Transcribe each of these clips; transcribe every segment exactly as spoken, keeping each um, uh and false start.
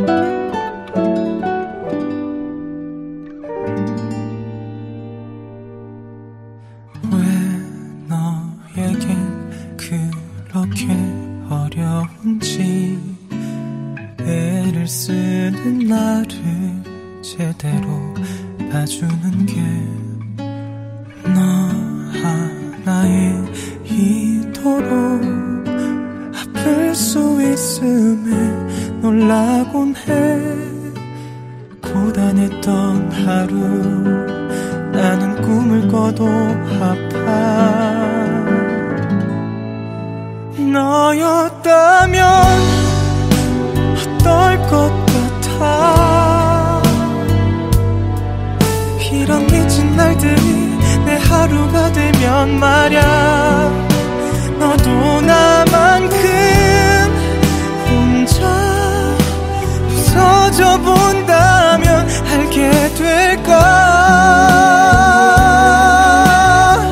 왜 너에겐 그렇게 어려운지 애를 쓰는 나를 제대로 봐주는 게 너 하나에 이토록 아플 수 있음에 놀라곤 해. 고단했던 하루 나는 꿈을 꿔도 아파. 너였다면 어떨 것 같아. 이런 미친 날들이 내 하루가 되면 말야. 너도 나만큼 혼자 부서져 본다면 알게 될까.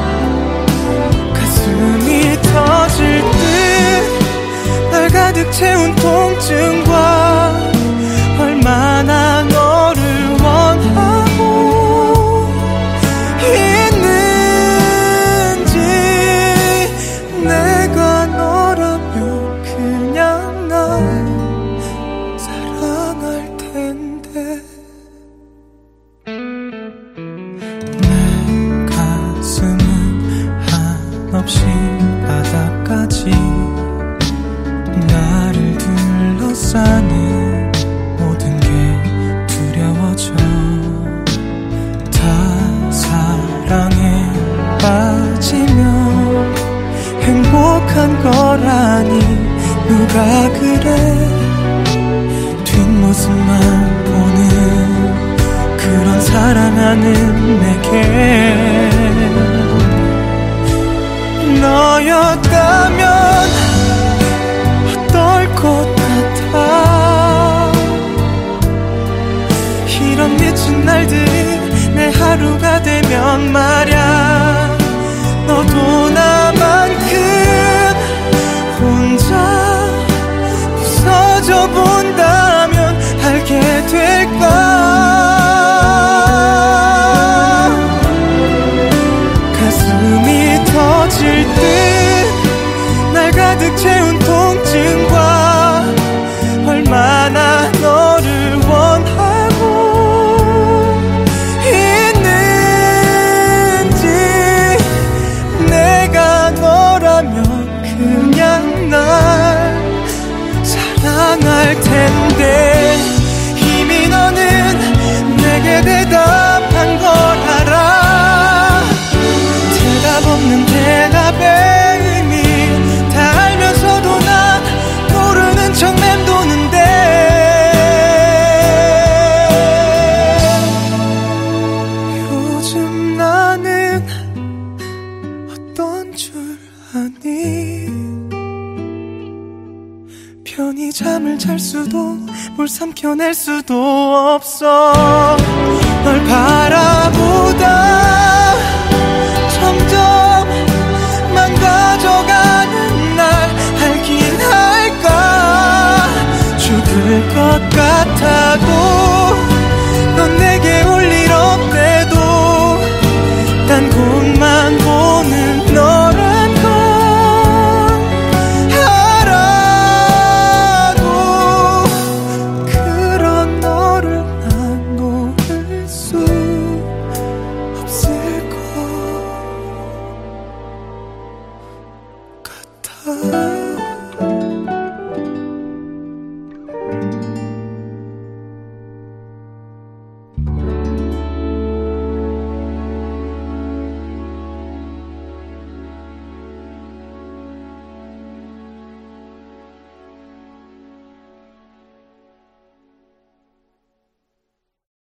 가슴이 터질 듯 날 가득 채운 통증과 얼마나 너를 원하고 있는지. 내가 너라면 그냥 날 사랑할 텐데. 내 가슴은 한없이 바닥까지 나를 둘러싸는 모든 게 두려워져. 다 사랑에 빠지면 행복한 거라니 누가 그래. 뒷모습만 보는 그런 사랑하는 내게 너였다면 어떨 것 같아. 이런 미친 날들이 내 하루가 되면 말야. 너도 나만큼 혼자 부서져 본다면 알게 될까. 가슴이 터질 듯 날 가득 채운 통증과 얼마나 너를 원하고 있는지. 내가 너라면 그냥 날 사랑할 텐데. 이미 너는 내게 대답한 걸 알아. 대답 없는 대답에 척 맴도는데. 요즘 나는 어떤 줄 아니. 편히 잠을 잘 수도 뭘 삼켜낼 수도 없어. 널 바라보다 점점 망가져가는 날 알긴 할까. 죽을 것 같아도